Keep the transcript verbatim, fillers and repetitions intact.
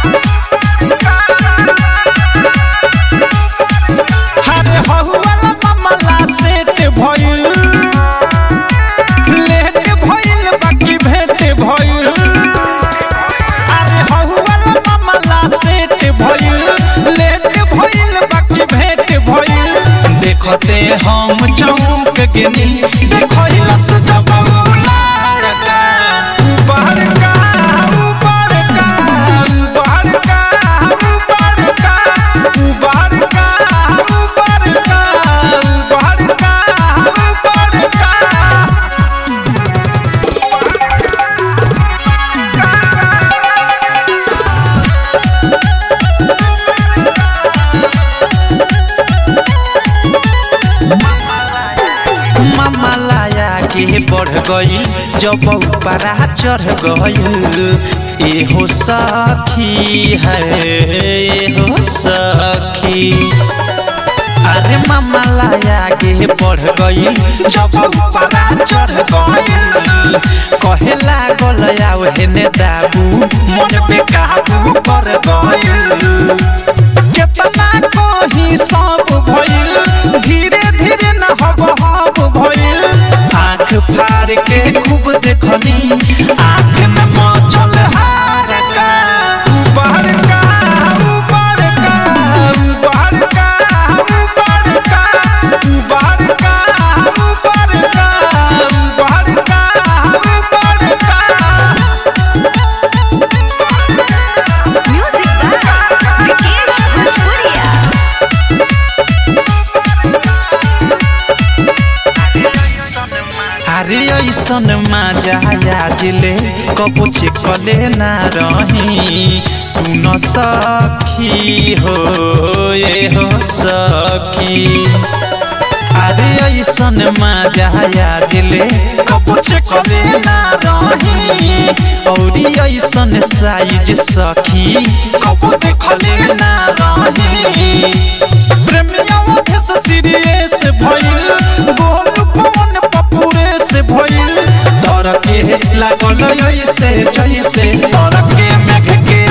हरे हहुआला मामला सेट भइल लेट भइल बाकी भेट भइल अरे हहुआला मामला सेट भइल लेट भइल बाकी भेट भइल देखते हम चौंक गेनी देखइला से जब लड़का बड़का बड़का बड़का बड़का बड़का बड़का बड़का बड़का मामा लाया के बढ़ गई जब ऊपरा चढ़ गई एहो सखी है एहो सखी अरे मामा लाया के बढ़ गई जब ऊपरा चढ़ गई कहे लागल आओ हेने दाबू मन पे काबू कर गई केतना कही सब भइल धीरे धीरे न हब हब भइल आँख फाड़ के खूब देखनी आँख में मचल हारका बड़का बड़का बड़का बड़का बड़का बड़का बड़का बड़का Music by Vikesh Bhojpuria. अरे ऐसन मजा आजिले कबो चिकले ना रही सुन सखी हो ये हो सखी अरे ऐसन मजा आजिले कबो चिकले ना रही औरी ऐसन साइज सखी कबो देखले ना रही प्रेमिया देश सीरियस भइल बोल पवन पपुरे से भइल तर के लागल ऐसे जैसे तर के मेघ के